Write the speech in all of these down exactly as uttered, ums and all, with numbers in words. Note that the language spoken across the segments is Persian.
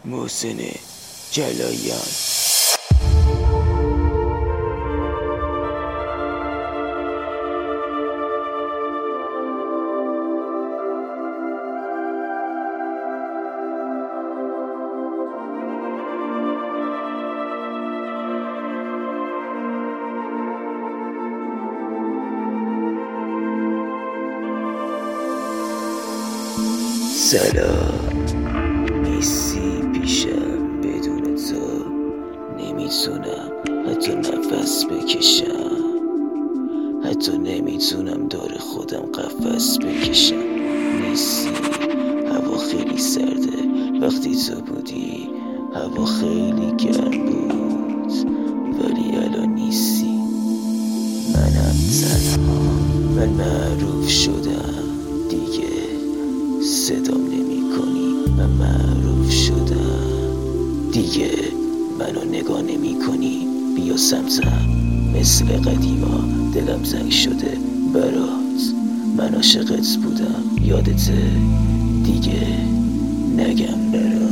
محسن جلایان. سلام، نیستی پیشم، بدون تو نمیتونم حتی نفس بکشم، حتی نمیتونم دور خودم قفس بکشم. نیستی، هوا خیلی سرده، وقتی تو بودی هوا خیلی گرم بود، ولی الان نیستی. منم تنها، من معروف شدم دیگه، صدام نمی کنی، من معروف شدم دیگه، منو نگاه نمی کنی، بیا سمتم مثل قدیما، دلم زنگ شده برات، من عاشقت بودم یادته دیگه، نگم برات.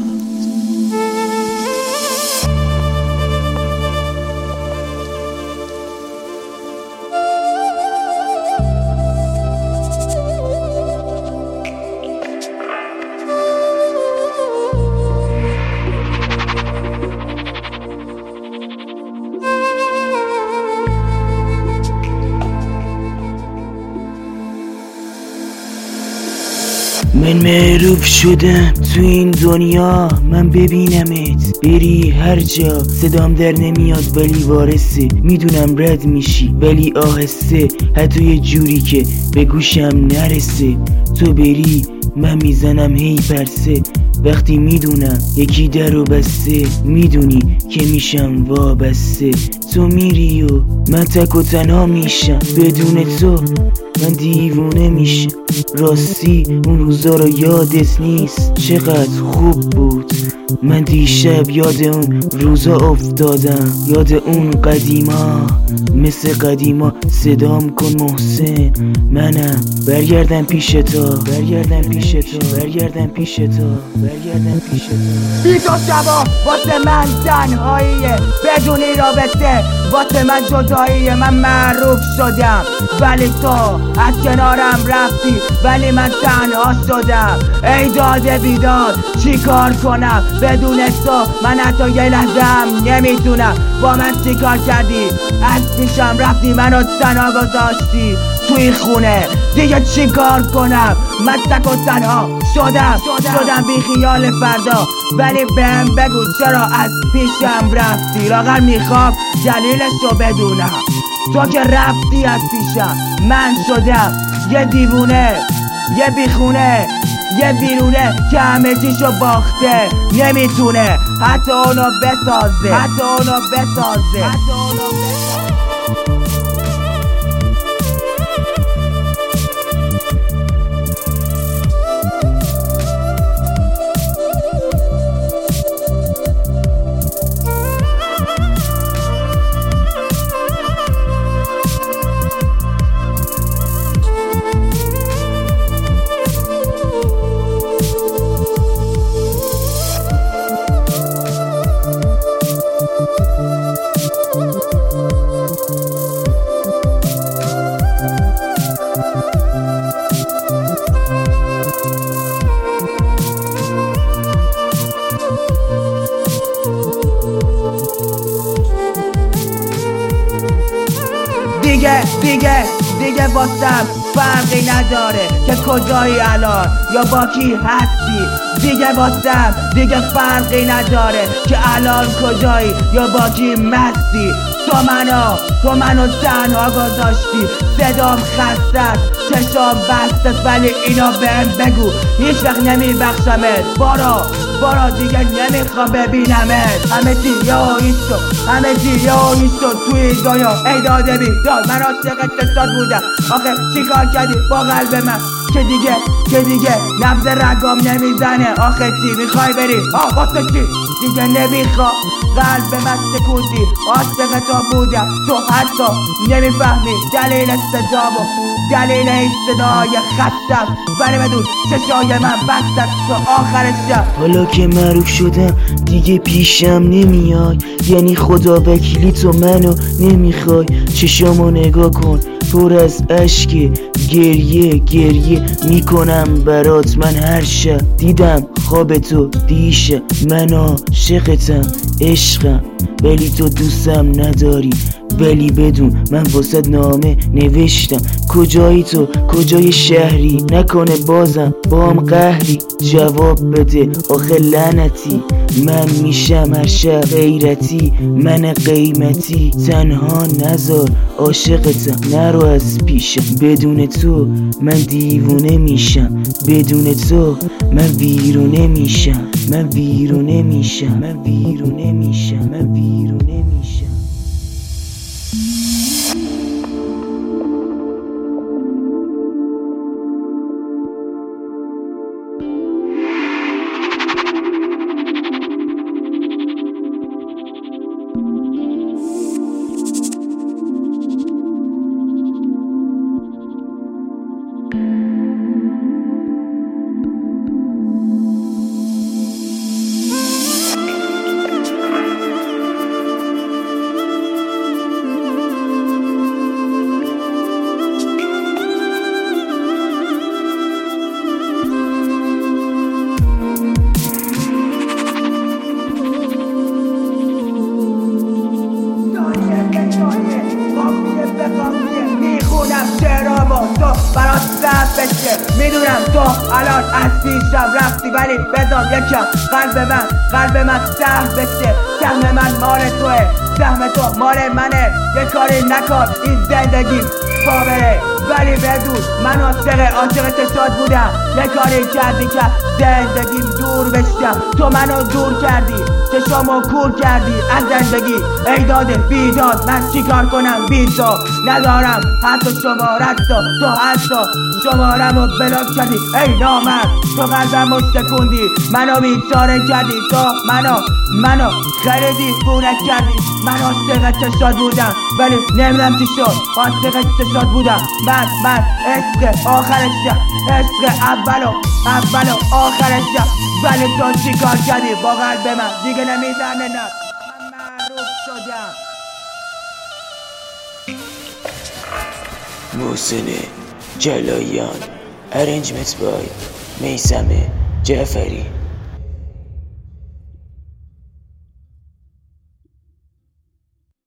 من معروف شدم تو این دنیا، من ببینمت بری هر جا، صدام در نمیاد ولی وارثه، میدونم رد میشی ولی آهسته، حتی یه جوری که به گوشم نرسه. تو بری من میزنم هی پرسه، وقتی میدونم یکی درو بسته، میدونی که میشم وابسته. تو میری و من تک و تنها میشم، بدون تو من دیوونه میشم. راستی اون روزا رو یادت نیست، چقدر خوب بود. من دیشب یاد اون روزا افتادم، یاد اون قدیما، مثل قدیما صدام کن محسن، منم برگردم پیش تا، برگردم پیش تا، برگردم پیش تا، برگردم پیش تا. بی تو شبا واسه من تنهاییه، بدونی رابطه واسه من جداییه. من معروف شدم ولی تو از کنارم رفتی، ولی من تنها شدم. ای داده بیداد چی کار کنم بدون تو، من حتی یه لحظم نمیتونم. با من چی کار کردی؟ از پیشم رفتی، منو تنها گذاشتی توی خونه، دیگه چی کار کنم؟ من تک و تنها شدم شدم بی خیال فردا، ولی بهم بگو چرا از پیشم رفتی؟ لاغر میخوام دلیلشو بدونم. تو که رفتی از پیشم، من شدم یه دیوونه، یه بیخونه، یه بیرونه که همه چیشو باخته، نمیتونه حتی اونو بسازه، حتی اونو بسازه، حتی اونو بسازه. دیگه دیگه دیگه واسم فرقی نداره که کجایی الان یا با کی هستی. دیگه واسم دیگه فرقی نداره که الان کجایی یا با کی مستی. تو منو تو منو تنها گذاشتی، صدام خسته است، چشام بسته است، ولی اینا بهم بگو هیچ وقت نمیبخشمت. برو برو دیگه نمیخوام ببینمت. همه چی یاییش شد، همه چی یاییش شد توی دنیا. ای داده بیداد من عاشق چشات بودم، آخه چی کار کردی با قلب من؟ که دیگه که دیگه نبض رگام نمیزنه. آخه چی میخوای بری؟ آه واسه چی دیگه نمیخوا؟ قلب من سکوندی عاشق تو بودم، تو حتی نمیفهمی دلیل صدامو، دلیل این صدای خستم. ولی بدون چشای من بستم تو آخر شب. حالا که معروف شدم دیگه پیشم نمیای، یعنی خدا وکیلی تو منو نمیخوای. چشامو نگاه کن پر از اشک، گریه گریه میکنم برات من هر شب. دیدم خواب تو دیشب، من عاشقتم عشقم، ولی تو دوستم نداری. ولی بدون من واسد نامه نوشتم، کجایی تو کجای شهری، نکنه بازم با هم قهری. جواب بده آخه لعنتی، من میشم هر شب غیرتی، من قیمتی. تنها نزار عاشقتم نرو از پیشم، بدون تو من دیوونه میشم، بدون تو من ویرونه میشم، من ویرونه میشم، من ویرونه میشم، من ویرونه میشم. میخونم شعرامو تو برات ضبط بشه، میدونم تو الان از پیشم رفتی، ولی بذار یکم قلب من قلب من سهم بشه. سهم من مال توه، سهم تو مال منه. یه کاری نکن این زندگی پا بره، ولی بدون من عاشق عاشق چشات بودم. یه کاری کردی که زندگیم دور بشم، تو منو دور کردی، چشامو کور کردی از زندگی. ای داده بیداد من چیکار کنم بی تو؟ ندارم حتی شمارت تو، تو حتی شمارمو بلاک کردی. ای نامرد تو قلبمو شکوندی، منو بیچاره کردی، تو منو منو خیلی دیوونه کردی. من عاشق چشات بودم ولی نمیدونم چی شد، عاشق چشات بودم من من عشق آخرشم، عشق اولو اولو آخرشم. ولی تو چی کار کردی با قلب من؟ دیگه نمیزنه نه، من معروف شدم. محسن جلایان، ارنجمنت بای میثم جعفری.